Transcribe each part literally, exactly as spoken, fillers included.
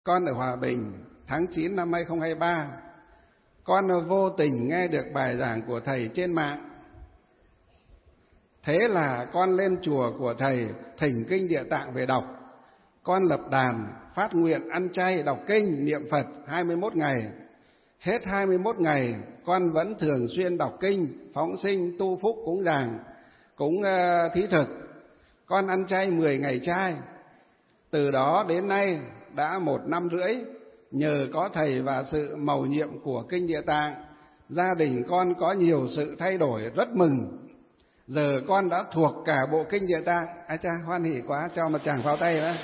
Con ở Hòa Bình tháng chín năm hai không hai ba, con vô tình nghe được bài giảng của thầy trên mạng. Thế là con lên chùa của thầy thỉnh kinh Địa Tạng về đọc. Con lập đàn, phát nguyện ăn chay, đọc kinh, niệm Phật hai mươi mốt ngày. Hết hai mươi mốt ngày, con vẫn thường xuyên đọc kinh, phóng sinh, tu phúc, cúng dường, cúng uh, thí thực. Con ăn chay mười ngày chay. Từ đó đến nay đã một năm rưỡi, nhờ có thầy và sự mầu nhiệm của kinh Địa Tạng, gia đình con có nhiều sự thay đổi, rất mừng. Giờ con đã thuộc cả bộ kinh Địa Tạng. À cha, hoan hỉ quá, cho một tràng pháo tay nữa.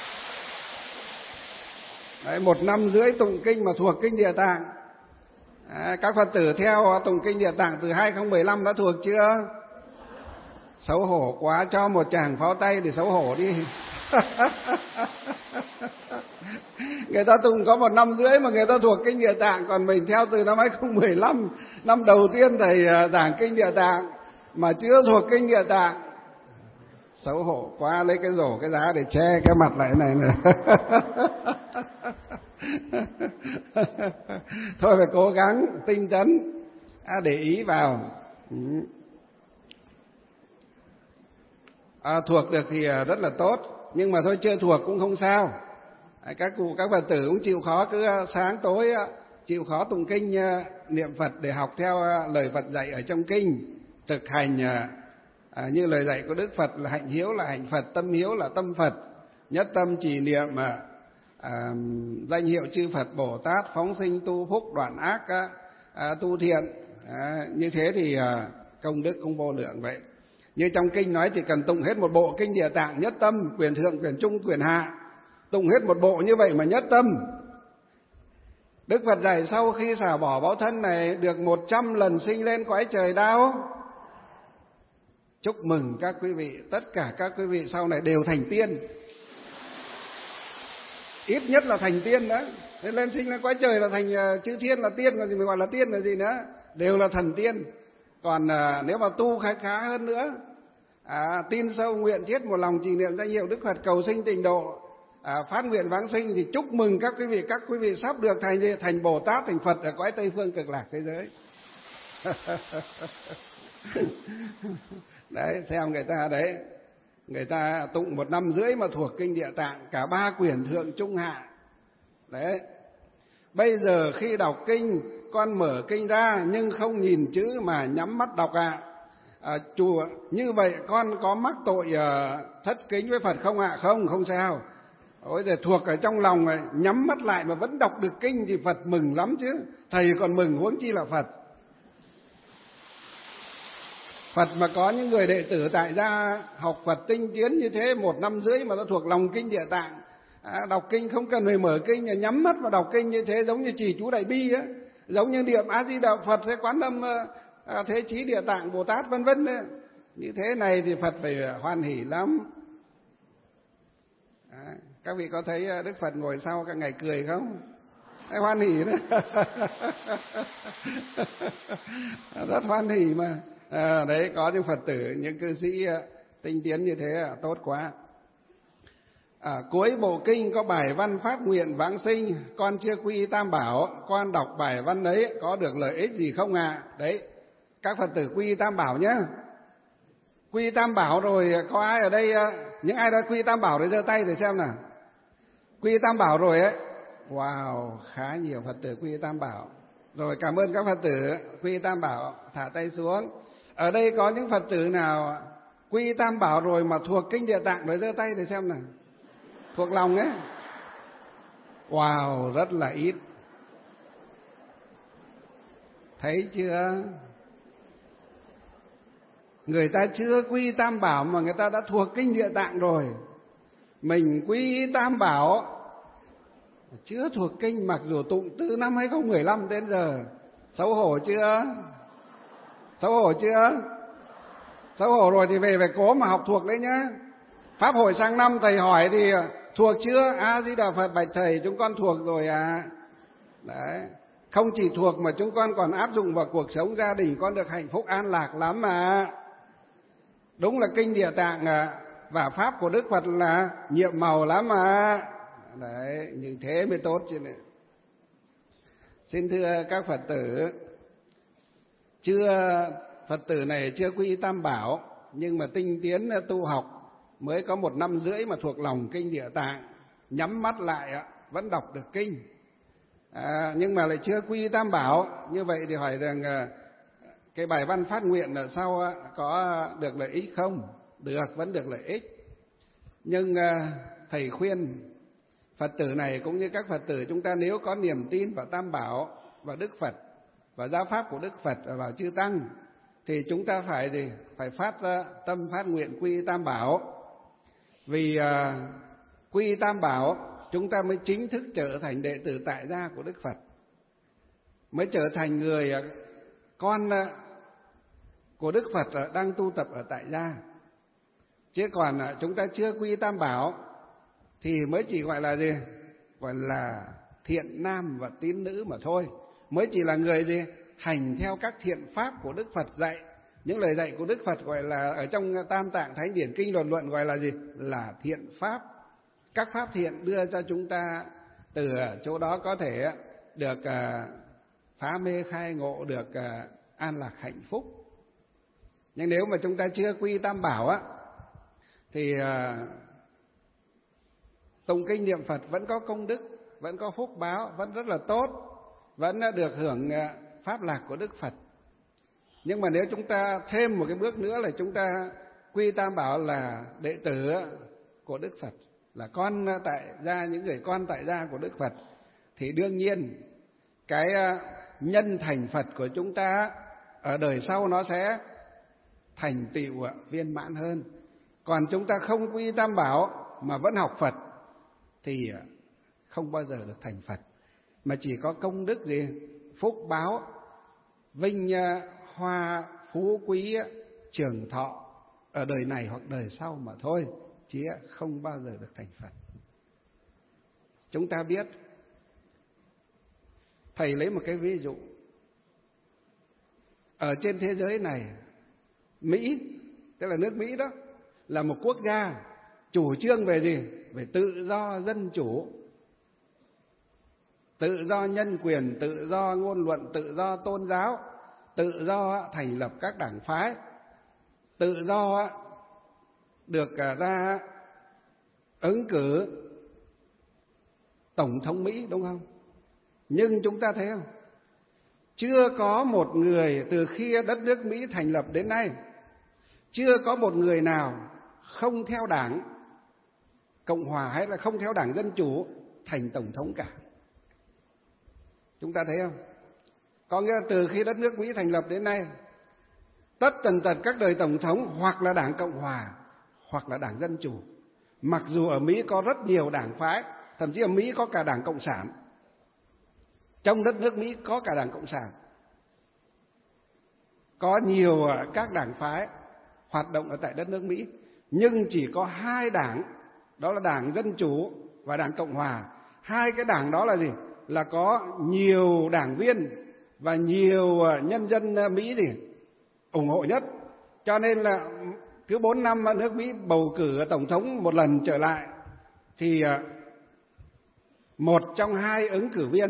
Đấy, một năm rưỡi tụng kinh mà thuộc kinh Địa Tạng. À, các Phật tử theo tụng kinh Địa Tạng từ hai không một năm đã thuộc chưa? Xấu hổ quá, cho một tràng pháo tay để xấu hổ đi. Người ta tụng có một năm rưỡi mà người ta thuộc kinh Địa Tạng, còn mình theo từ năm hai không một năm, năm đầu tiên thầy giảng kinh Địa Tạng mà chưa thuộc kinh Địa Tạng. Xấu hổ quá, lấy cái rổ cái giá để che cái mặt lại này này. Thôi phải cố gắng tinh tấn, à, để ý vào. À, thuộc được thì rất là tốt, nhưng mà thôi chưa thuộc cũng không sao. À, các cụ các Phật tử cũng chịu khó, cứ sáng tối chịu khó tụng kinh niệm Phật để học theo lời Phật dạy ở trong kinh, thực hành à, như lời dạy của Đức Phật là hạnh hiếu là hạnh Phật, tâm hiếu là tâm Phật, nhất tâm trì niệm à, à, danh hiệu chư Phật Bồ Tát, phóng sinh tu phúc, đoạn ác à, tu thiện. À, như thế thì à, công đức cũng vô lượng vậy. Như trong kinh nói chỉ cần tụng hết một bộ kinh Địa Tạng, nhất tâm, quyền thượng, quyền trung, quyền hạ, tụng hết một bộ như vậy mà nhất tâm. Đức Phật dạy sau khi xả bỏ báo thân này được một trăm lần sinh lên cõi trời đau. Chúc mừng các quý vị, tất cả các quý vị sau này đều thành tiên. Ít nhất là thành tiên đó. Thế lên sinh lên cõi trời là thành chư thiên là tiên, còn gì mình gọi là tiên là gì nữa? Đều là thần tiên. Còn à, nếu mà tu khá khá hơn nữa, à, tin sâu nguyện thiết một lòng trì niệm danh hiệu Đức Phật, cầu sinh tịnh độ, à, phát nguyện vãng sinh, thì chúc mừng các quý vị, các quý vị sắp được thành thành Bồ Tát, thành Phật ở cõi Tây phương Cực Lạc thế giới. Đấy, xem người ta đấy, người ta tụng một năm rưỡi mà thuộc kinh Địa Tạng, cả ba quyển thượng trung hạ. Đấy, bây giờ khi đọc kinh, con mở kinh ra nhưng không nhìn chữ mà nhắm mắt đọc ạ. À. À, chùa như vậy con có mắc tội uh, thất kính với Phật không ạ? À? Không, không sao. Ôi giờ thuộc ở trong lòng này, nhắm mắt lại mà vẫn đọc được kinh thì Phật mừng lắm chứ. Thầy còn mừng, huống chi là Phật. Phật mà có những người đệ tử tại gia học Phật tinh tiến như thế, một năm rưỡi mà nó thuộc lòng kinh Địa Tạng. À, đọc kinh không cần phải mở kinh, nhắm mắt mà đọc kinh như thế, giống như trì chú Đại Bi á, giống như niệm A Di Đà Phật hay Quán Âm à, Thế Chí Địa Tạng Bồ Tát vân vân. Như thế này thì Phật phải hoan hỉ lắm. À, các vị có thấy Đức Phật ngồi sau các ngày cười không? Hay hoan hỉ đó. Rất hoan hỉ mà. À, đấy, có những Phật tử, những cư sĩ tinh tiến như thế là tốt quá. À, cuối bộ kinh có bài văn phát nguyện vãng sinh, con chưa quy y Tam Bảo, con đọc bài văn ấy có được lợi ích gì không ạ? À? Đấy, các Phật tử quy y Tam Bảo nhé. Quy y Tam Bảo rồi, có ai ở đây, những ai đã quy y Tam Bảo thì giơ tay để xem nào. Quy y Tam Bảo rồi ấy. Wow, khá nhiều Phật tử quy y Tam Bảo. Rồi, cảm ơn các Phật tử quy y Tam Bảo, thả tay xuống. Ở đây có những Phật tử nào quy y Tam Bảo rồi mà thuộc kinh Địa Tạng rồi giơ tay để xem nào. Thuộc lòng ấy. Wow, rất là ít. Thấy chưa? Người ta chưa quy Tam Bảo mà người ta đã thuộc kinh Địa Tạng rồi. Mình quy Tam Bảo chưa thuộc kinh, mặc dù tụng từ năm hai không một năm đến giờ. Xấu hổ chưa? Xấu hổ chưa? Xấu hổ rồi thì về phải cố mà học thuộc đấy nhá. Pháp hội sang năm thầy hỏi thì thuộc chưa? A Di Đà Phật bạch thầy, chúng con thuộc rồi à. Đấy, không chỉ thuộc mà chúng con còn áp dụng vào cuộc sống gia đình, con được hạnh phúc an lạc lắm mà. Đúng là kinh Địa Tạng và pháp của Đức Phật là nhiệm màu lắm mà. Đấy, như thế mới tốt chứ này. Xin thưa các Phật tử, chưa Phật tử này chưa quy Tam Bảo, nhưng mà tinh tiến tu học mới có một năm rưỡi mà thuộc lòng kinh Địa Tạng, nhắm mắt lại vẫn đọc được kinh, à, nhưng mà lại chưa quy Tam Bảo. Như vậy thì hỏi rằng cái bài văn phát nguyện là sau có được lợi ích không? Được, vẫn được lợi ích. Nhưng thầy khuyên Phật tử này cũng như các Phật tử chúng ta, nếu có niềm tin vào Tam Bảo, vào Đức Phật, vào giáo pháp của Đức Phật và vào chư Tăng, thì chúng ta phải gì? Phải phát ra tâm phát nguyện quy Tam Bảo. Vì uh, quy Tam Bảo chúng ta mới chính thức trở thành đệ tử tại gia của Đức Phật, mới trở thành người uh, con uh, của Đức Phật uh, đang tu tập ở tại gia. Chứ còn uh, chúng ta chưa quy Tam Bảo thì mới chỉ gọi là gì? Gọi là thiện nam và tín nữ mà thôi. Mới chỉ là người gì? Hành theo các thiện pháp của Đức Phật dạy. Những lời dạy của Đức Phật gọi là ở trong Tam Tạng Thánh Điển Kinh Luận Luận gọi là gì? Là thiện pháp. Các pháp thiện đưa cho chúng ta từ chỗ đó có thể được uh, phá mê khai ngộ, được uh, an lạc hạnh phúc. Nhưng nếu mà chúng ta chưa quy Tam Bảo á, thì uh, tụng kinh niệm Phật vẫn có công đức, vẫn có phúc báo, vẫn rất là tốt, vẫn được hưởng pháp lạc của Đức Phật. Nhưng mà nếu chúng ta thêm một cái bước nữa là chúng ta quy Tam Bảo là đệ tử của Đức Phật, là con tại gia, những người con tại gia của Đức Phật, thì đương nhiên cái nhân thành Phật của chúng ta ở đời sau nó sẽ thành tựu viên mãn hơn. Còn chúng ta không quy Tam Bảo mà vẫn học Phật thì không bao giờ được thành Phật, mà chỉ có công đức gì? Phúc báo, vinh hoa, phú quý, trường thọ ở đời này hoặc đời sau mà thôi, chứ không bao giờ được thành Phật. Chúng ta biết, thầy lấy một cái ví dụ. Ở trên thế giới này, Mỹ, tức là nước Mỹ đó, là một quốc gia chủ trương về gì? Về tự do dân chủ, tự do nhân quyền, tự do ngôn luận, tự do tôn giáo, tự do thành lập các đảng phái, tự do được ra ứng cử tổng thống Mỹ, đúng không? Nhưng chúng ta thấy không? Chưa có một người từ khi đất nước Mỹ thành lập đến nay, chưa có một người nào không theo đảng Cộng hòa hay là không theo đảng Dân chủ thành tổng thống cả. Chúng ta thấy không? Có nghĩa là từ khi đất nước Mỹ thành lập đến nay, tất tần tật các đời tổng thống hoặc là đảng Cộng hòa hoặc là đảng Dân chủ. Mặc dù ở Mỹ có rất nhiều đảng phái, thậm chí ở Mỹ có cả đảng Cộng sản. Trong đất nước Mỹ có cả đảng Cộng sản. Có nhiều các đảng phái hoạt động ở tại đất nước Mỹ, nhưng chỉ có hai đảng, đó là đảng Dân chủ và đảng Cộng hòa. Hai cái đảng đó là gì? Là có nhiều đảng viên và nhiều nhân dân Mỹ thì ủng hộ nhất. Cho nên là cứ bốn năm nước Mỹ bầu cử tổng thống một lần trở lại, thì một trong hai ứng cử viên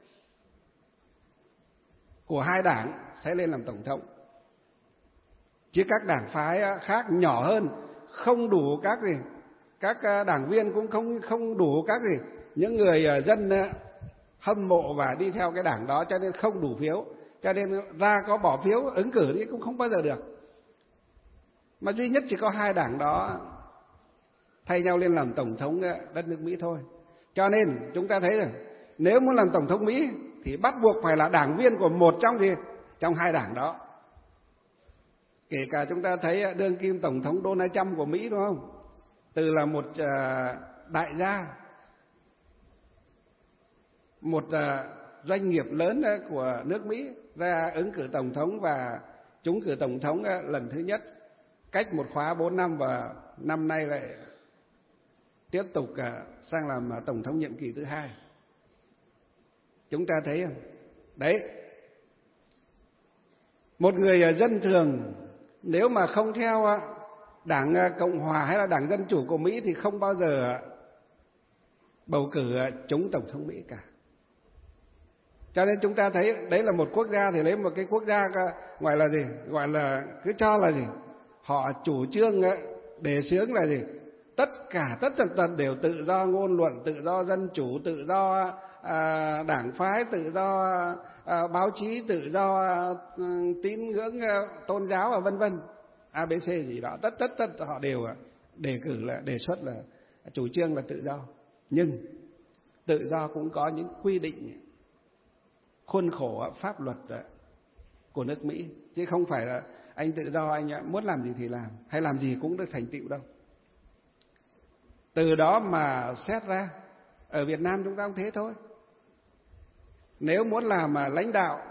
của hai đảng sẽ lên làm tổng thống. Chứ các đảng phái khác nhỏ hơn, không đủ các gì, các đảng viên cũng không không đủ các gì, những người dân hâm mộ và đi theo cái đảng đó, cho nên không đủ phiếu, cho nên ra có bỏ phiếu ứng cử thì cũng không bao giờ được. Mà duy nhất chỉ có hai đảng đó thay nhau lên làm tổng thống đất nước Mỹ thôi. Cho nên chúng ta thấy rằng nếu muốn làm tổng thống Mỹ thì bắt buộc phải là đảng viên của một trong gì, trong hai đảng đó. Kể cả chúng ta thấy đương kim tổng thống Donald Trump của Mỹ, đúng không? Từ là một đại gia, một doanh nghiệp lớn của nước Mỹ ra ứng cử tổng thống và trúng cử tổng thống lần thứ nhất, cách một khóa bốn năm, và năm nay lại tiếp tục sang làm tổng thống nhiệm kỳ thứ hai. Chúng ta thấy không? Đấy, một người dân thường nếu mà không theo đảng Cộng hòa hay là đảng Dân chủ của Mỹ thì không bao giờ bầu cử chúng tổng thống Mỹ cả. Cho nên chúng ta thấy đấy là một quốc gia, thì lấy một cái quốc gia gọi là gì? Gọi là cứ cho là gì? Họ chủ trương đề xướng là gì? Tất cả tất tần tật đều tự do ngôn luận, tự do dân chủ, tự do à, đảng phái, tự do à, báo chí, tự do à, tín ngưỡng à, tôn giáo và vân vân, a bê xê gì đó, tất tất tất họ đều đề cử là đề xuất là chủ trương là tự do. Nhưng tự do cũng có những quy định, khuôn khổ pháp luật của nước Mỹ, chứ không phải là anh tự do anh muốn làm gì thì làm, hay làm gì cũng được thành tựu đâu. Từ đó mà xét ra, ở Việt Nam chúng ta cũng thế thôi. Nếu muốn làm mà lãnh đạo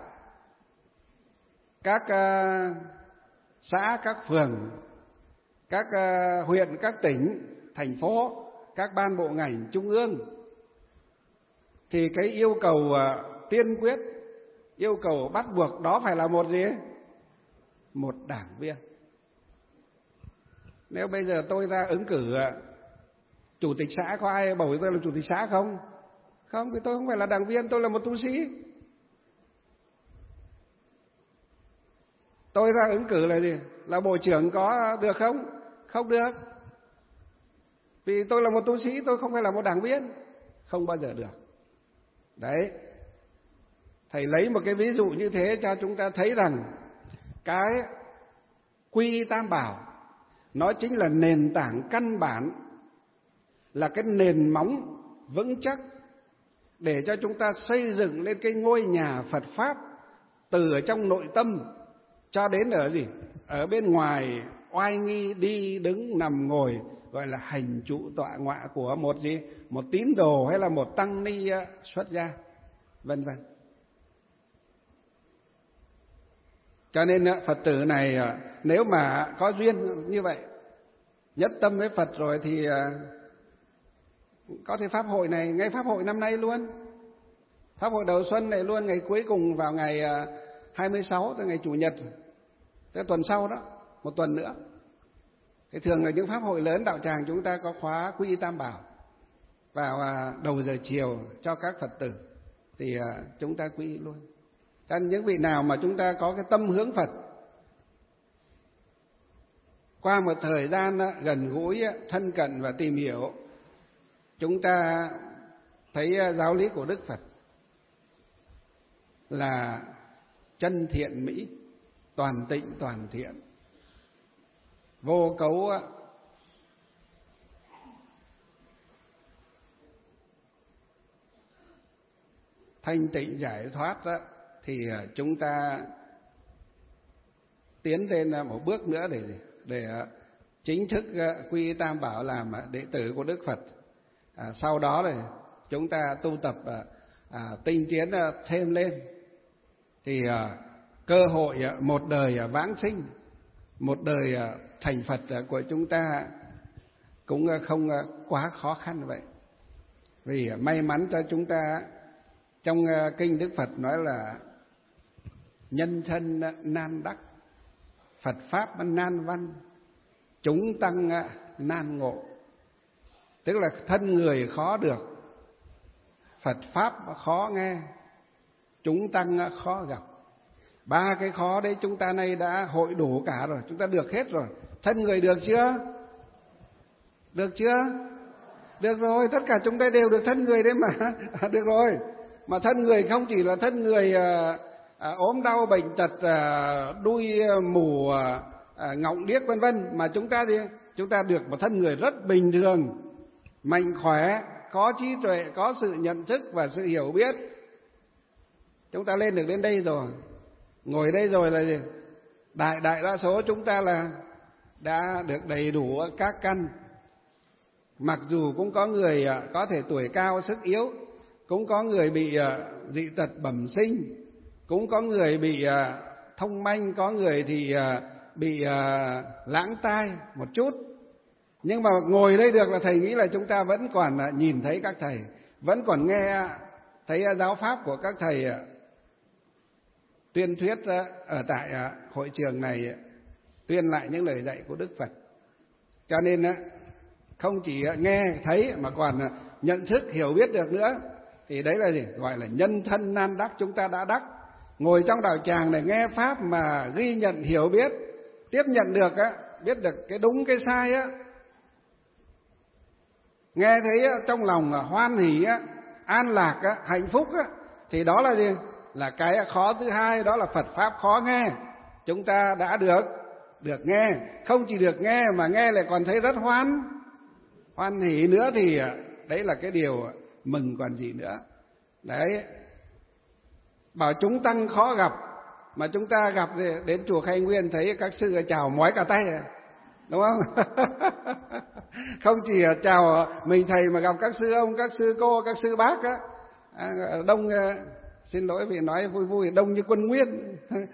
các uh, xã, các phường, các uh, huyện, các tỉnh, thành phố, các ban bộ ngành trung ương, thì cái yêu cầu uh, tiên quyết, yêu cầu bắt buộc đó phải là một gì? Một đảng viên. Nếu bây giờ tôi ra ứng cử uh, chủ tịch xã, có ai bầu tôi là chủ tịch xã không? Không, vì tôi không phải là đảng viên, tôi là một tu sĩ. Tôi ra ứng cử là gì? Là bộ trưởng có được không? Không được. Vì tôi là một tu sĩ, tôi không phải là một đảng viên. Không bao giờ được. Đấy. Thầy lấy một cái ví dụ như thế cho chúng ta thấy rằng cái quy y tam bảo nó chính là nền tảng căn bản, là cái nền móng vững chắc để cho chúng ta xây dựng lên cái ngôi nhà Phật Pháp từ ở trong nội tâm cho đến ở gì? Ở bên ngoài oai nghi đi đứng nằm ngồi, gọi là hành trụ tọa ngọa của một gì? Một tín đồ hay là một tăng ni xuất gia, vân vân. Cho nên Phật tử này nếu mà có duyên như vậy, nhất tâm với Phật rồi thì có thể pháp hội này, ngay pháp hội năm nay luôn, pháp hội đầu xuân này luôn, ngày cuối cùng vào ngày hai mươi sáu, tới ngày Chủ nhật, tới tuần sau đó, một tuần nữa. Thì thường là những pháp hội lớn đạo tràng chúng ta có khóa quy y tam bảo vào đầu giờ chiều cho các Phật tử, thì chúng ta quy y luôn. Cho nên những vị nào mà chúng ta có cái tâm hướng Phật, qua một thời gian gần gũi, thân cận và tìm hiểu, chúng ta thấy giáo lý của Đức Phật là chân thiện mỹ, toàn tịnh toàn thiện, vô cấu thanh tịnh giải thoát đó, thì chúng ta tiến lên một bước nữa để để chính thức quy y tam bảo làm đệ tử của Đức Phật. À, sau đó thì chúng ta tu tập à, à, tinh tiến à, thêm lên, thì à, cơ hội à, một đời à, vãng sinh, một đời à, thành Phật à, của chúng ta cũng à, không à, quá khó khăn vậy. Vì à, may mắn cho chúng ta, trong à, kinh Đức Phật nói là nhân thân à, nan đắc, Phật pháp nan văn, chúng tăng à, nan ngộ. Tức là thân người khó được, Phật Pháp khó nghe, chúng tăng khó gặp. Ba cái khó đấy chúng ta nay đã hội đủ cả rồi, chúng ta được hết rồi. Thân người được chưa? Được chưa? Được rồi, tất cả chúng ta đều được thân người đấy mà. Được rồi. Mà thân người không chỉ là thân người à, à, ốm đau, bệnh tật, à, đuôi mù, à, ngọng điếc vân vân, mà chúng ta đi, chúng ta được một thân người rất bình thường, mạnh khỏe, có trí tuệ, có sự nhận thức và sự hiểu biết. Chúng ta lên được đến đây rồi, ngồi đây rồi là gì? Đại đại đa số chúng ta là đã được đầy đủ các căn. Mặc dù cũng có người có thể tuổi cao sức yếu, cũng có người bị dị tật bẩm sinh, cũng có người bị thông manh, có người thì bị lãng tai một chút. Nhưng mà ngồi đây được là thầy nghĩ là chúng ta vẫn còn nhìn thấy các thầy, vẫn còn nghe thấy giáo pháp của các thầy tuyên thuyết ở tại hội trường này, tuyên lại những lời dạy của Đức Phật. Cho nên không chỉ nghe thấy mà còn nhận thức hiểu biết được nữa, thì đấy là gì? Gọi là nhân thân nan đắc, chúng ta đã đắc. Ngồi trong đạo tràng này nghe pháp mà ghi nhận hiểu biết, tiếp nhận được á, biết được cái đúng cái sai á, nghe thấy á, trong lòng là hoan hỷ á, an lạc á, hạnh phúc á, thì đó là gì? Là cái khó thứ hai, đó là Phật pháp khó nghe. Chúng ta đã được được nghe, không chỉ được nghe mà nghe lại còn thấy rất hoan hoan hỷ nữa, thì đấy là cái điều mừng còn gì nữa. Đấy, bảo chúng tăng khó gặp, mà chúng ta gặp thì đến chùa Khai Nguyên thấy các sư chào mói cả tay, đúng không? Không chỉ chào mình thầy mà gặp các sư ông, các sư cô, các sư bác á, đông, xin lỗi vì nói vui vui, đông như quân Nguyên.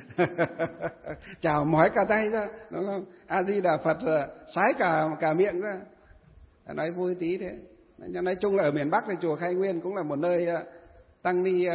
Chào mói cả tay ra, đúng không? A Di Đà Phật sái cả cả miệng ra, nói vui tí thế. Nói chung là ở miền Bắc thì chùa Khai Nguyên cũng là một nơi tăng ni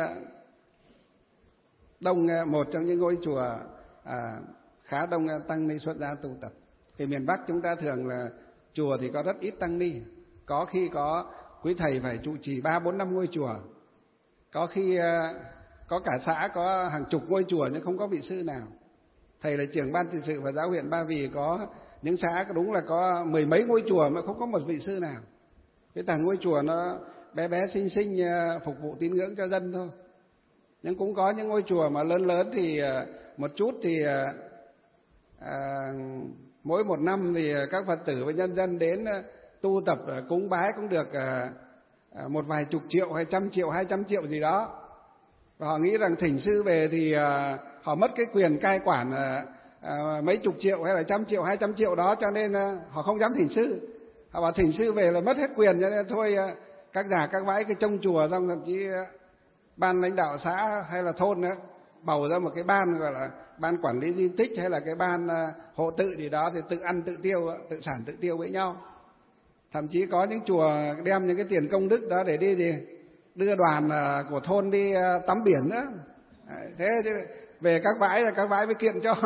đông, một trong những ngôi chùa à, khá đông tăng ni xuất gia tu tập. Thì miền Bắc chúng ta thường là chùa thì có rất ít tăng ni, có khi có quý thầy phải trụ trì ba bốn năm ngôi chùa, có khi có cả xã có hàng chục ngôi chùa nhưng không có vị sư nào. Thầy là trưởng ban trị sự và giáo huyện Ba Vì, có những xã đúng là có mười mấy ngôi chùa mà không có một vị sư nào. Cái thằng ngôi chùa nó bé bé xinh xinh phục vụ tín ngưỡng cho dân thôi. Nhưng cũng có những ngôi chùa mà lớn lớn thì một chút thì à, mỗi một năm thì các Phật tử và nhân dân đến tu tập cúng bái cũng được à, một vài chục triệu hay trăm triệu, hai trăm triệu gì đó. Và họ nghĩ rằng thỉnh sư về thì à, họ mất cái quyền cai quản à, à, mấy chục triệu hay là trăm triệu, hai trăm triệu đó, cho nên à, họ không dám thỉnh sư. Họ bảo thỉnh sư về là mất hết quyền, cho nên thôi à, các già các bãi cái trông chùa, xong thậm chí à, ban lãnh đạo xã hay là thôn đó, bầu ra một cái ban gọi là ban quản lý di tích hay là cái ban uh, hộ tự gì đó, thì tự ăn tự tiêu, tự sản tự tiêu với nhau. Thậm chí có những chùa đem những cái tiền công đức đó để đi gì đưa đoàn uh, của thôn đi uh, tắm biển nữa. Thế chứ về các bãi là các bãi mới kiện cho.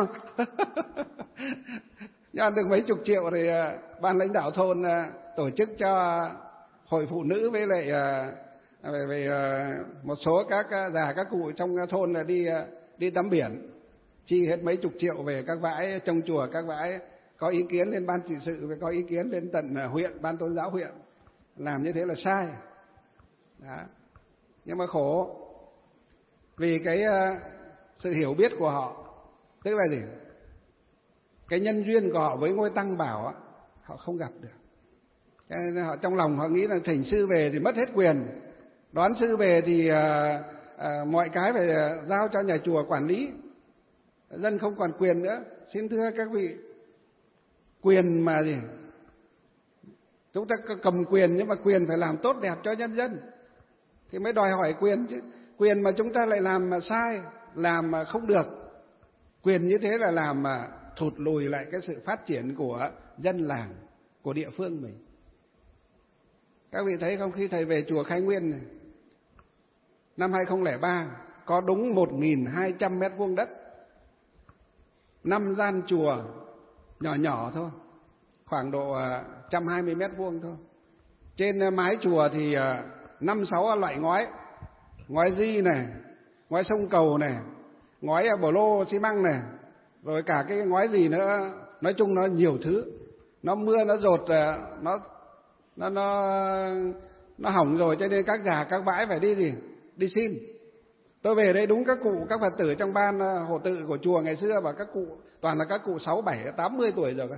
Nhưng được mấy chục triệu thì uh, ban lãnh đạo thôn uh, tổ chức cho hội phụ nữ với lại uh, về, về một số các già các cụ trong thôn là đi đi tắm biển, chi hết mấy chục triệu về các bãi trong chùa, các bãi có ý kiến lên ban trị sự và có ý kiến lên tận huyện, ban tôn giáo huyện, làm như thế là sai. Đó. Nhưng mà khổ vì cái sự hiểu biết của họ, tức là gì? Cái nhân duyên của họ với ngôi tăng bảo họ không gặp được. Cho nên họ trong lòng họ nghĩ là thỉnh sư về thì mất hết quyền, đón sư về thì à, à, mọi cái phải giao cho nhà chùa quản lý, dân không còn quyền nữa. Xin thưa các vị, quyền mà gì? Chúng ta cầm quyền nhưng mà quyền phải làm tốt đẹp cho nhân dân thì mới đòi hỏi quyền chứ. Quyền mà chúng ta lại làm mà sai, làm mà không được, quyền như thế là làm mà thụt lùi lại cái sự phát triển của dân làng, của địa phương mình. Các vị thấy không, khi thầy về chùa Khai Nguyên này, năm hai không không ba có đúng một nghìn hai trăm mét vuông đất, năm gian chùa nhỏ nhỏ thôi, khoảng độ một trăm hai mươi mét vuông thôi. Trên mái chùa thì năm sáu loại ngói, ngói di này, ngói sông cầu này, ngói bổ lô xi măng này, rồi cả cái ngói gì nữa, nói chung nó nhiều thứ. Nó mưa nó dột, nó nó nó nó hỏng rồi, cho nên các già các bãi phải đi gì đi xin. Tôi về đây đúng các cụ, các Phật tử trong ban hộ tự của chùa ngày xưa, và các cụ toàn là các cụ sáu bảy tám mươi tuổi rồi.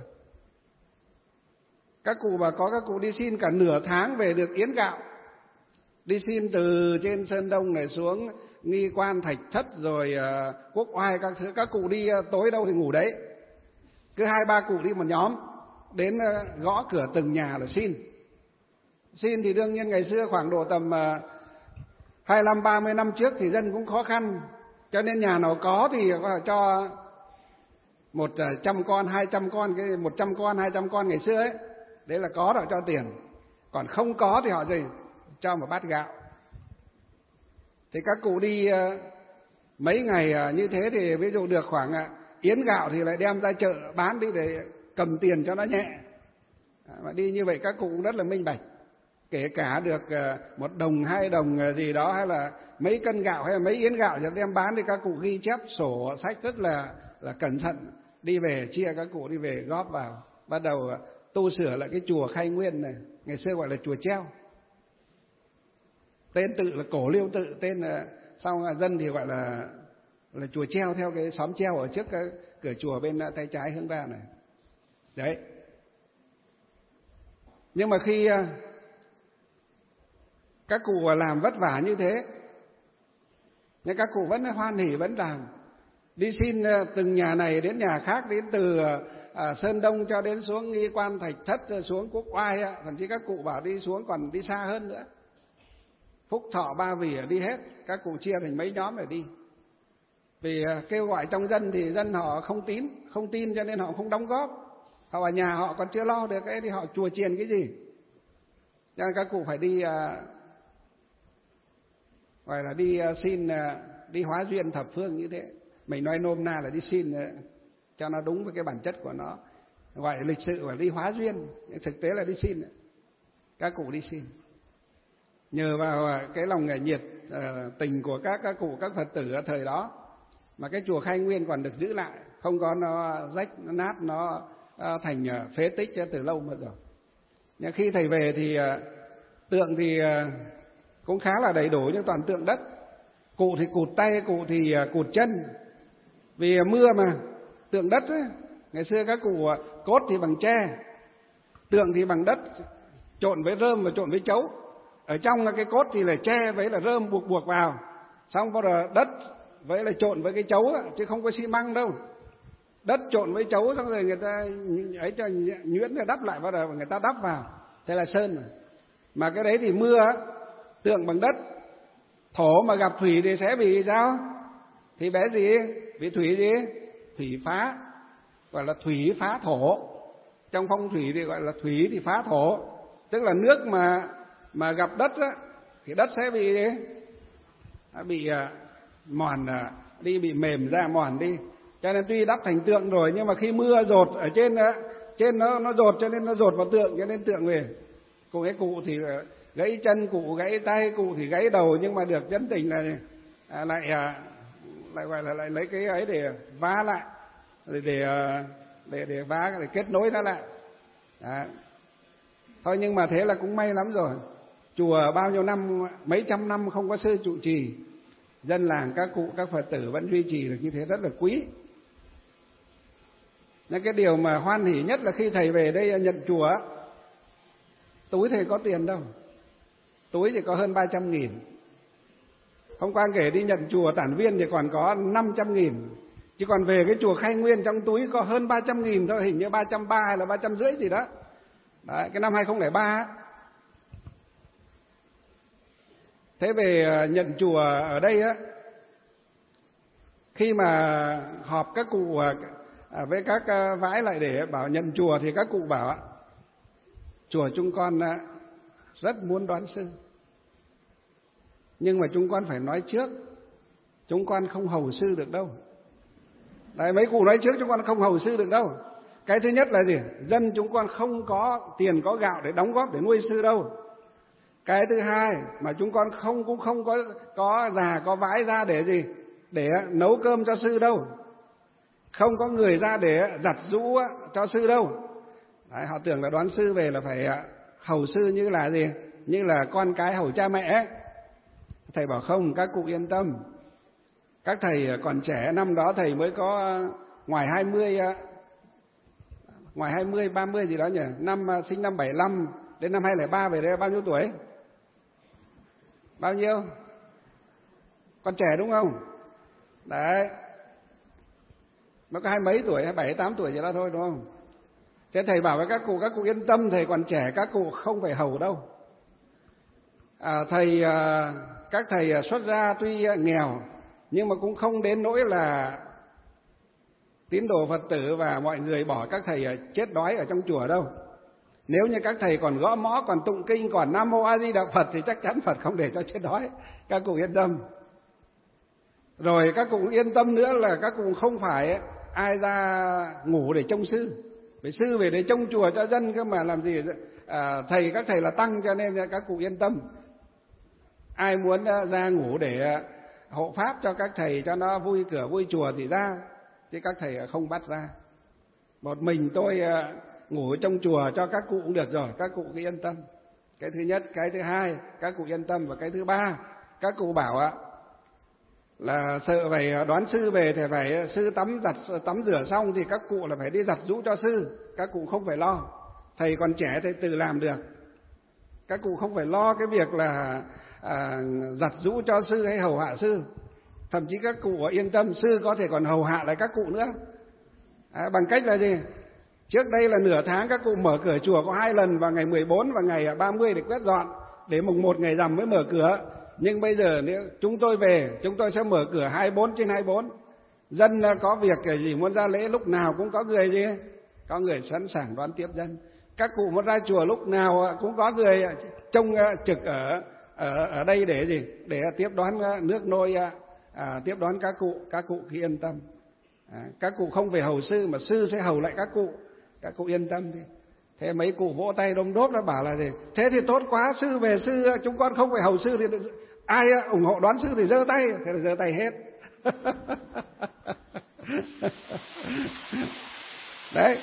Các cụ mà có các cụ đi xin cả nửa tháng về được yến gạo, đi xin từ trên Sơn Đông này xuống Nghi Quan, Thạch Thất, rồi uh, Quốc Oai các thứ. Các cụ đi uh, tối đâu thì ngủ đấy, cứ hai ba cụ đi một nhóm đến uh, gõ cửa từng nhà là xin. Xin thì đương nhiên ngày xưa khoảng độ tầm uh, hai mươi lăm ba mươi năm trước thì dân cũng khó khăn, cho nên nhà nào có thì có cho một trăm con, hai trăm con, cái một trăm con, hai trăm con ngày xưa ấy, đấy là có họ cho tiền. Còn không có thì họ gì cho một bát gạo. Thì các cụ đi uh, mấy ngày uh, như thế thì ví dụ được khoảng uh, yến gạo thì lại đem ra chợ bán đi để cầm tiền cho nó nhẹ. À, mà đi như vậy các cụ cũng rất là minh bạch. Kể cả được một đồng, hai đồng gì đó, hay là mấy cân gạo hay là mấy yến gạo cho đem bán, thì các cụ ghi chép sổ sách rất là là cẩn thận, đi về chia các cụ đi về góp vào, bắt đầu tu sửa lại cái chùa Khai Nguyên này, ngày xưa gọi là chùa Treo, tên tự là Cổ Liêu Tự, tên là sau dân thì gọi là là chùa Treo, theo cái xóm treo ở trước cái cửa chùa bên tay trái hướng ra này. Đấy. Nhưng mà khi các cụ làm vất vả như thế, nhưng các cụ vẫn hoan hỉ vẫn làm, đi xin từng nhà này đến nhà khác, đến từ à, Sơn Đông cho đến xuống Nghi Quan, Thạch Thất, xuống Quốc Oai, thậm chí các cụ bảo đi xuống còn đi xa hơn nữa, Phúc Thọ, Ba Vì đi hết, các cụ chia thành mấy nhóm để đi. Vì kêu gọi trong dân thì dân họ không tín, không tin cho nên họ không đóng góp. Họ ở nhà họ còn chưa lo được cái thì họ chùa chiền cái gì. Cho nên các cụ phải đi gọi là đi xin, đi hóa duyên thập phương như thế. Mình nói nôm na là đi xin cho nó đúng với cái bản chất của nó. Gọi lịch sự là đi hóa duyên, thực tế là đi xin. Các cụ đi xin. Nhờ vào cái lòng nhiệt tình của các các cụ, các Phật tử ở thời đó, mà cái chùa Khai Nguyên còn được giữ lại, không có nó rách, nó nát, nó thành phế tích từ lâu mất rồi. Nhưng khi thầy về thì tượng thì cũng khá là đầy đủ, nhưng toàn tượng đất. Cụ thì cụt tay, cụ thì cụt chân, vì mưa mà, tượng đất ấy. Ngày xưa các cụ cốt thì bằng tre, tượng thì bằng đất, trộn với rơm và trộn với chấu. Ở trong cái cốt thì là tre với là rơm buộc buộc vào, xong vào là đất với là trộn với cái chấu, chứ không có xi măng đâu. Đất trộn với chấu, xong rồi người ta ấy cho nhuyễn rồi đắp lại, vào đầu người ta đắp vào, thế là sơn rồi. Mà cái đấy thì mưa, tượng bằng đất, thổ mà gặp thủy thì sẽ bị sao? Thì bé gì? Bị thủy gì? Thủy phá, gọi là thủy phá thổ. Trong phong thủy thì gọi là thủy thì phá thổ, tức là nước mà mà gặp đất á, thì đất sẽ bị bị mòn đi, bị mềm ra, mòn đi. Cho nên tuy đắp thành tượng rồi, nhưng mà khi mưa dột ở trên trên nó nó dột, cho nên nó dột vào tượng, cho nên tượng về. Cụ ấy cụ thì gãy chân, cụ gãy tay, cụ thì gãy đầu, nhưng mà được dân tình là à, lại à, lại gọi là lại lấy cái ấy để vá lại, để để để, để vá, để kết nối nó lại. Đó. Thôi nhưng mà thế là cũng may lắm rồi. Chùa bao nhiêu năm, mấy trăm năm không có sư trụ trì, dân làng các cụ các Phật tử vẫn duy trì được như thế, rất là quý. Nhưng cái điều mà hoan hỉ nhất là khi thầy về đây nhận chùa, túi thầy có tiền đâu, túi thì có hơn ba trăm nghìn. Hôm qua kể đi nhận chùa Tản Viên thì còn có năm trăm nghìn, chứ còn về cái chùa Khai Nguyên trong túi có hơn ba trăm nghìn thôi, hình như ba trăm ba hay là ba trăm rưỡi gì đó. Đấy, cái năm hai không không ba. Thế về nhận chùa ở đây á, khi mà họp các cụ với các vãi lại để bảo nhận chùa, thì các cụ bảo chùa chúng con rất muốn đón sư, nhưng mà chúng con phải nói trước, chúng con không hầu sư được đâu. Đấy, mấy cụ nói trước chúng con không hầu sư được đâu. Cái thứ nhất là gì? Dân chúng con không có tiền có gạo để đóng góp để nuôi sư đâu. Cái thứ hai mà chúng con không cũng không có có già có vãi ra để gì? Để nấu cơm cho sư đâu. Không có người ra để giặt giũ cho sư đâu. Đấy, họ tưởng là đón sư về là phải hầu sư như là gì? Như là con cái hầu cha mẹ. Thầy bảo không, các cụ yên tâm. Các thầy còn trẻ, năm đó thầy mới có ngoài hai mươi, ngoài hai mươi, ba mươi gì đó nhỉ. Năm sinh năm bảy lăm đến năm hai không không ba về đây bao nhiêu tuổi? Bao nhiêu? Còn trẻ đúng không? Đấy. Nó có hai mấy tuổi, hai bảy, tám tuổi gì đó thôi đúng không? Thế thầy bảo với các cụ, các cụ yên tâm, thầy còn trẻ, các cụ không phải hầu đâu. À, thầy, các thầy xuất gia tuy nghèo, nhưng mà cũng không đến nỗi là tín đồ Phật tử và mọi người bỏ các thầy chết đói ở trong chùa đâu. Nếu như các thầy còn gõ mõ, còn tụng kinh, còn Nam Mô A Di Đà Phật thì chắc chắn Phật không để cho chết đói. Các cụ yên tâm. Rồi các cụ yên tâm nữa là các cụ không phải ai ra ngủ để trông sư. Phải sư về để trông chùa cho dân cơ mà, làm gì à, thầy các thầy là tăng, cho nên các cụ yên tâm. Ai muốn ra ngủ để hộ pháp cho các thầy cho nó vui cửa vui chùa thì ra, chứ các thầy không bắt ra. Một mình tôi ngủ trong chùa cho các cụ cũng được rồi, các cụ cứ yên tâm. Cái thứ nhất. Cái thứ hai, các cụ yên tâm. Và cái thứ ba, các cụ bảo ạ là sợ phải đón sư về thì phải sư tắm giặt tắm rửa xong thì các cụ là phải đi giặt giũ cho sư. Các cụ không phải lo, thầy còn trẻ thầy tự làm được. Các cụ không phải lo cái việc là à, giặt giũ cho sư hay hầu hạ sư. Thậm chí các cụ yên tâm, sư có thể còn hầu hạ lại các cụ nữa. À, bằng cách là gì? Trước đây là nửa tháng các cụ mở cửa chùa có hai lần, vào ngày mười bốn và ngày ba mươi để quét dọn, để mùng một ngày rằm mới mở cửa. Nhưng bây giờ nếu chúng tôi về, chúng tôi sẽ mở cửa hai mươi bốn trên hai mươi bốn. Dân có việc gì muốn ra lễ lúc nào cũng có người gì, có người sẵn sàng đón tiếp dân. Các cụ muốn ra chùa lúc nào cũng có người trông trực ở ở ở đây để gì, để tiếp đón nước nôi, à, tiếp đón các cụ. Các cụ khi yên tâm. À, các cụ không phải hầu sư mà sư sẽ hầu lại các cụ. Các cụ yên tâm đi. Thế mấy cụ vỗ tay đôm đốp nó bảo là gì? Thế thì tốt quá, sư về sư chúng con không phải hầu sư thì ai ủng hộ đón sư thì giơ tay. Thế là giơ tay hết. Đấy.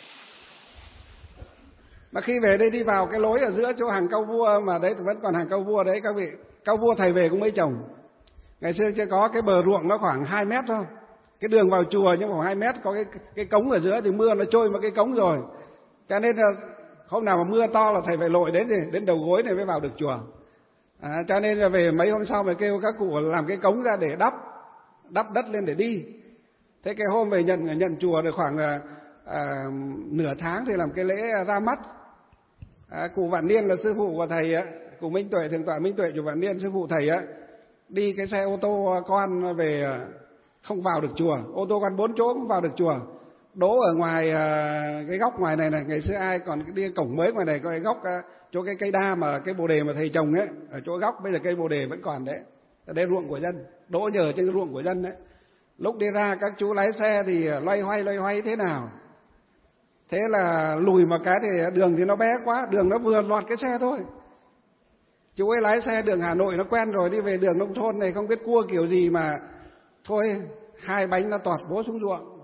Mà khi về đây đi vào cái lối ở giữa chỗ hàng cau vua, mà đấy vẫn còn hàng cau vua đấy các vị. Cau vua thầy về cũng mấy chồng. Ngày xưa chưa có, cái bờ ruộng nó khoảng hai mét thôi. Cái đường vào chùa nhưng khoảng hai mét, có cái cái cống ở giữa thì mưa nó trôi vào cái cống rồi. Cho nên là hôm nào mà mưa to là thầy phải lội đến đến đầu gối này mới vào được chùa. À, cho nên là về mấy hôm sau phải kêu các cụ làm cái cống ra để đắp đắp đất lên để đi. Thế cái hôm về nhận nhận chùa được khoảng à, nửa tháng thì làm cái lễ ra mắt. À, cụ Vạn Niên là sư phụ của thầy á, cụ Minh Tuệ, thượng tọa Minh Tuệ chủ Vạn Niên sư phụ thầy á, đi cái xe ô tô con về không vào được chùa, ô tô con bốn chỗ không vào được chùa, đỗ ở ngoài cái góc ngoài này này. Ngày xưa ai còn đi cổng mới ngoài này có cái góc chỗ cái cây đa mà cái bồ đề mà thầy trồng ấy, ở chỗ góc bây giờ cây bồ đề vẫn còn đấy, ở đây ruộng của dân, đỗ nhờ trên cái ruộng của dân đấy. Lúc đi ra các chú lái xe thì loay hoay loay hoay thế nào, thế là lùi một cái thì đường thì nó bé quá, đường nó vừa lọt cái xe thôi. Chú ấy lái xe đường Hà Nội nó quen rồi, đi về đường nông thôn này không biết cua kiểu gì mà thôi hai bánh nó tọt bố xuống ruộng.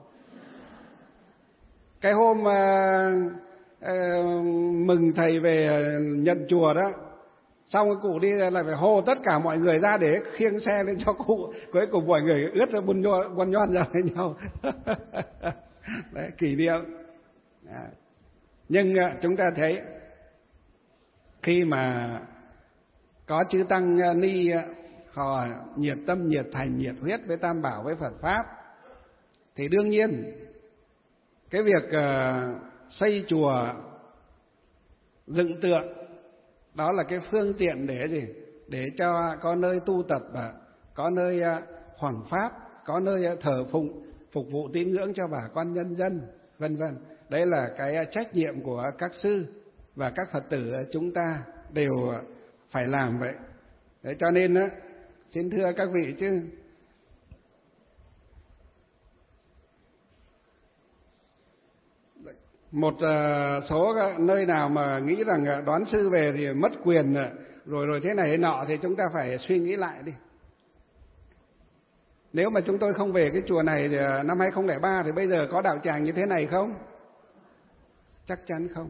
Cái hôm à, à, mừng thầy về nhận chùa đó, xong cái cụ đi là phải hô tất cả mọi người ra để khiêng xe lên cho cụ. Cuối cùng mọi người ướt ra bun nhon, bun nhon ra với nhau. Đấy, kỷ niệm. À. Nhưng à, chúng ta thấy khi mà có chư tăng ni họ nhiệt tâm, nhiệt thành, nhiệt huyết với Tam Bảo, với Phật Pháp, thì đương nhiên cái việc uh, xây chùa, dựng tượng, đó là cái phương tiện để gì? Để cho có nơi tu tập, có nơi uh, hoằng pháp, có nơi uh, thờ phụng, phục vụ tín ngưỡng cho bà con nhân dân, vân vân. Đấy là cái uh, trách nhiệm của các sư và các Phật tử uh, chúng ta đều uh, phải làm vậy. Đấy, cho nên uh, xin thưa các vị chứ một uh, số nơi nào mà nghĩ rằng đón sư về thì mất quyền rồi rồi thế này thế nọ thì chúng ta phải suy nghĩ lại đi. Nếu mà chúng tôi không về cái chùa này thì năm hai không không ba thì bây giờ có đạo tràng như thế này không? Chắc chắn không.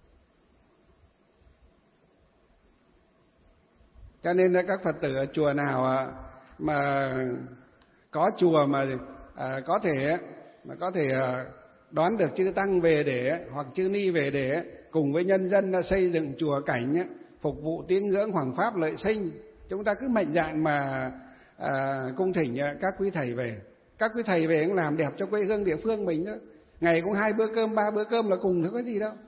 Cho nên các Phật tử ở chùa nào mà có chùa mà à, có thể mà có thể đón được chư tăng về để hoặc chư ni về để cùng với nhân dân xây dựng chùa cảnh, phục vụ tín ngưỡng hoằng pháp lợi sinh, chúng ta cứ mạnh dạn mà à, cung thỉnh các quý thầy về. Các quý thầy về cũng làm đẹp cho quê hương địa phương mình đó. Ngày cũng hai bữa cơm, ba bữa cơm là cùng, thôi có gì đâu.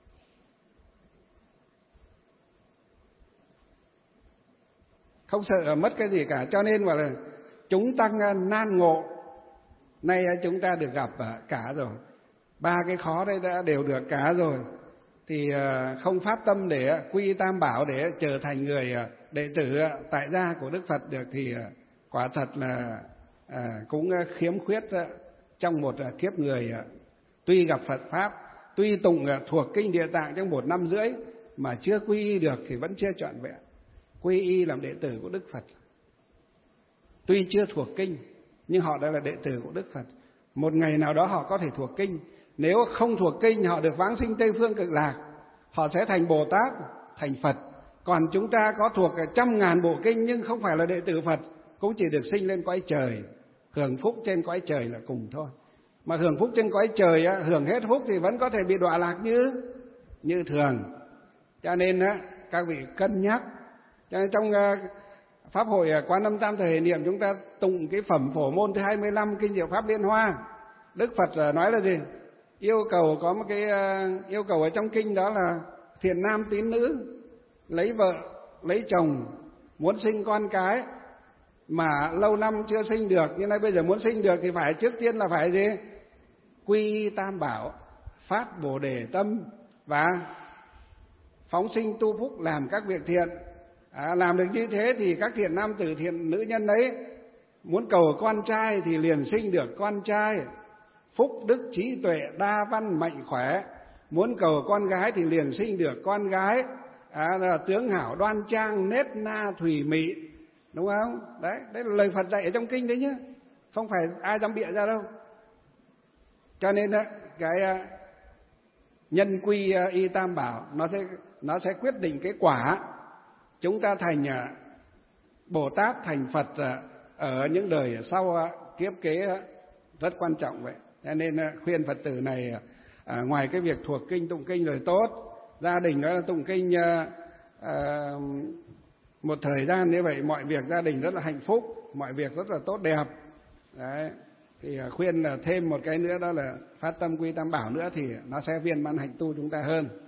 Không sợ mất cái gì cả. Cho nên gọi là chúng tăng nan ngộ, nay chúng ta được gặp cả rồi, ba cái khó đây đã đều được cả rồi, thì không phát tâm để quy Tam Bảo, để trở thành người đệ tử tại gia của Đức Phật được thì quả thật là cũng khiếm khuyết trong một kiếp người tuy gặp Phật Pháp tuy tụng thuộc kinh Địa Tạng trong một năm rưỡi mà chưa quy y được thì vẫn chưa trọn vẹn. Quy y làm đệ tử của Đức Phật, tuy chưa thuộc kinh nhưng họ đã là đệ tử của Đức Phật. Một ngày nào đó họ có thể thuộc kinh. Nếu không thuộc kinh, họ được vãng sinh Tây Phương Cực Lạc, họ sẽ thành Bồ Tát, thành Phật. Còn chúng ta có thuộc trăm ngàn bộ kinh nhưng không phải là đệ tử Phật, cũng chỉ được sinh lên cõi trời, hưởng phúc trên cõi trời là cùng thôi. Mà hưởng phúc trên cõi trời, hưởng hết phúc thì vẫn có thể bị đọa lạc như như thường. Cho nên các vị cân nhắc. Cho nên trong Pháp hội Quán Âm Tam Thời Niệm chúng ta tụng cái phẩm phổ môn thứ hai mươi lăm kinh Diệu Pháp Liên Hoa. Đức Phật nói là gì? Yêu cầu có một cái yêu cầu ở trong kinh, đó là thiện nam tín nữ lấy vợ, lấy chồng, muốn sinh con cái mà lâu năm chưa sinh được, nhưng nay bây giờ muốn sinh được thì phải trước tiên là phải gì? Quy y Tam Bảo, phát Bồ Đề tâm và phóng sinh tu phúc, làm các việc thiện. À, làm được như thế thì các thiện nam tử thiện nữ nhân ấy muốn cầu con trai thì liền sinh được con trai, phúc đức trí tuệ đa văn mạnh khỏe. Muốn cầu con gái thì liền sinh được con gái, à, là tướng hảo đoan trang nết na thùy mị, đúng không? Đấy, đấy là lời Phật dạy ở trong kinh đấy nhá, không phải ai dám bịa ra đâu. Cho nên đó, cái nhân quy y Tam Bảo nó sẽ nó sẽ quyết định cái quả chúng ta thành Bồ Tát, thành Phật ở những đời sau kiếp kế rất quan trọng vậy. Cho nên khuyên Phật tử này, à, ngoài cái việc thuộc kinh tụng kinh rồi tốt, gia đình đó là tụng kinh à, à, một thời gian như vậy, mọi việc gia đình rất là hạnh phúc, mọi việc rất là tốt đẹp. Đấy, thì khuyên là thêm một cái nữa, đó là phát tâm quy Tam Bảo nữa thì nó sẽ viên mãn hạnh tu chúng ta hơn.